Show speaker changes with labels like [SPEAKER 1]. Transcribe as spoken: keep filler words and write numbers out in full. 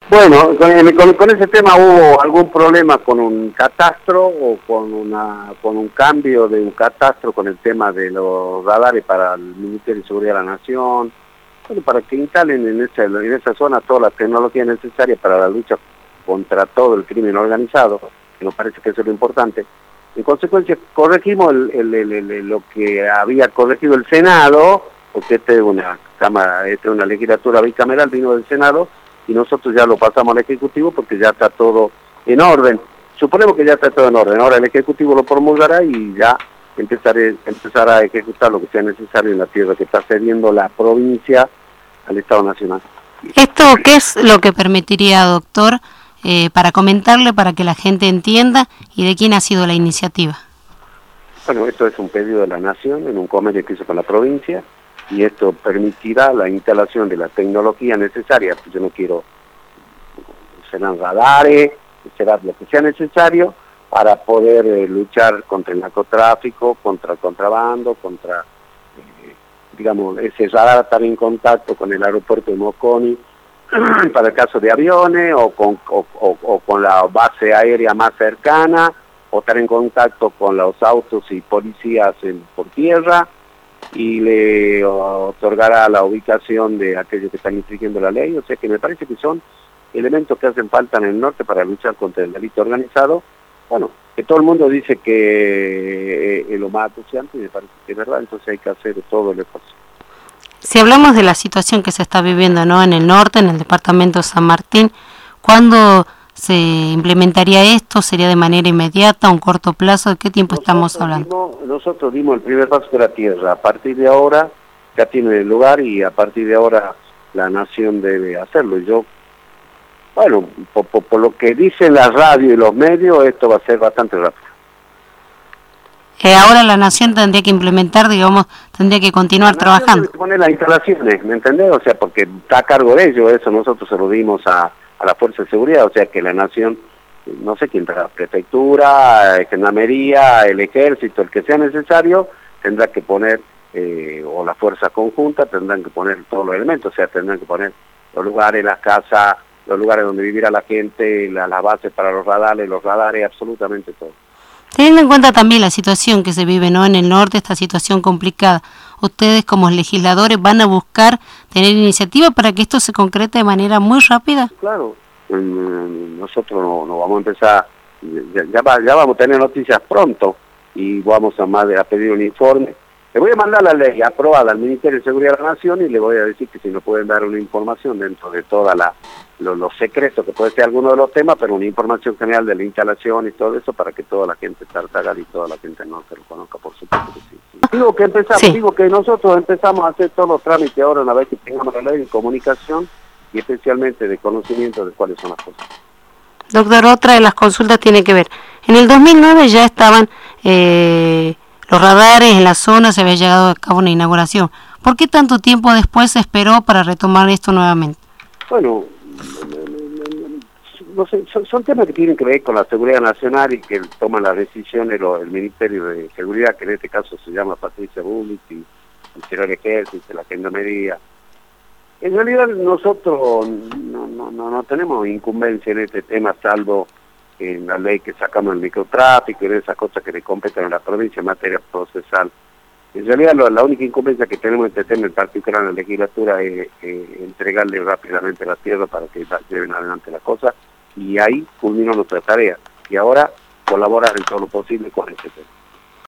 [SPEAKER 1] Bueno, con, con, con ese tema hubo algún problema con un catastro o con una con un cambio de un catastro con el tema de los radares para el Ministerio de Seguridad de la Nación, bueno, para que instalen en esa, en esa zona toda la tecnología necesaria para la lucha contra todo el crimen organizado, que nos parece que eso es lo importante. En consecuencia, corregimos el, el, el, el, lo que había corregido el Senado, porque esta es una cámara, esta es una legislatura bicameral, vino del Senado, y nosotros ya lo pasamos al Ejecutivo porque ya está todo en orden. Suponemos que ya está todo en orden. Ahora el Ejecutivo lo promulgará y ya empezaré, empezará a ejecutar lo que sea necesario en la tierra que está cediendo la provincia al Estado Nacional.
[SPEAKER 2] ¿Esto qué es lo que permitiría, doctor, eh, para comentarle, para que la gente entienda y de quién ha sido la iniciativa?
[SPEAKER 1] Bueno, esto es un pedido de la Nación en un convenio que hizo con la provincia, y esto permitirá la instalación de la tecnología necesaria. Yo no quiero, serán radares, será lo que sea necesario para poder eh, luchar contra el narcotráfico, contra el contrabando, contra, eh, digamos, ese radar estar en contacto con el aeropuerto de Mosconi para el caso de aviones, o con, o, o, o con la base aérea más cercana, o estar en contacto con los autos y policías en, por tierra, y le otorgará la ubicación de aquellos que están infringiendo la ley. O sea que me parece que son elementos que hacen falta en el norte para luchar contra el delito organizado. Bueno, que todo el mundo dice que es lo más acuciante, y me parece que es verdad, entonces hay que hacer todo el esfuerzo.
[SPEAKER 2] Si hablamos de la situación que se está viviendo, ¿no?, en el norte, en el departamento de San Martín, ¿cuándo se implementaría esto? ¿Sería de manera inmediata, a un corto plazo? ¿De qué tiempo nosotros estamos hablando?
[SPEAKER 1] Dimos, nosotros dimos el primer paso de la tierra. A partir de ahora ya tiene lugar, y a partir de ahora la Nación debe hacerlo. Yo, bueno, por, por, por lo que dicen la radio y los medios, esto va a ser bastante rápido.
[SPEAKER 2] Eh, ahora la Nación tendría que implementar, digamos, tendría que continuar
[SPEAKER 1] la
[SPEAKER 2] trabajando.
[SPEAKER 1] Tiene que poner las instalaciones, ¿me entendés? O sea, porque está a cargo de ellos, eso nosotros se lo dimos a a la Fuerza de Seguridad, o sea que la Nación, no sé quién, la prefectura, gendarmería, el ejército, el que sea necesario, tendrá que poner, eh, o la fuerza conjunta, tendrán que poner todos los elementos, o sea, tendrán que poner los lugares, las casas, los lugares donde vivirá la gente, la, las bases para los radares, los radares, absolutamente todo.
[SPEAKER 2] Teniendo en cuenta también la situación que se vive, ¿no?, en el norte, esta situación complicada, ¿ustedes como legisladores van a buscar tener iniciativa para que esto se concrete de manera muy rápida?
[SPEAKER 1] Claro, nosotros no, no vamos a empezar, ya, ya, va, ya vamos a tener noticias pronto, y vamos a, más a pedir un informe. Le voy a mandar la ley aprobada al Ministerio de Seguridad de la Nación, y le voy a decir que si nos pueden dar una información dentro de toda la Los, los secretos, que puede ser alguno de los temas, pero una información general de la instalación y todo eso, para que toda la gente tartagal y toda la gente no se lo conozca, por supuesto que sí. sí. Digo que empezamos, sí. digo que nosotros empezamos a hacer todos los trámites ahora, una vez que tengamos la ley de comunicación, y especialmente de conocimiento de cuáles son las cosas.
[SPEAKER 2] Doctor, otra de las consultas tiene que ver, en el dos mil nueve ya estaban eh, los radares en la zona, se había llegado a cabo una inauguración. ¿Por qué tanto tiempo después se esperó para retomar esto nuevamente?
[SPEAKER 1] Bueno, no sé, son, son temas que tienen que ver con la seguridad nacional, y que toman las decisiones lo, el Ministerio de Seguridad, que en este caso se llama Patricia Bullrich, y el Interior Ejército, la Gendarmería. En realidad nosotros no, no, no, no tenemos incumbencia en este tema, salvo en la ley que sacamos el microtráfico y en esas cosas que le competen a la provincia en materia procesal. En realidad lo, la única incumbencia que tenemos en este tema, en particular en la legislatura, es eh, entregarle rápidamente la tierra para que lleven adelante la cosa, y ahí culminó nuestra tarea, y ahora colaborar en todo lo posible con este tema.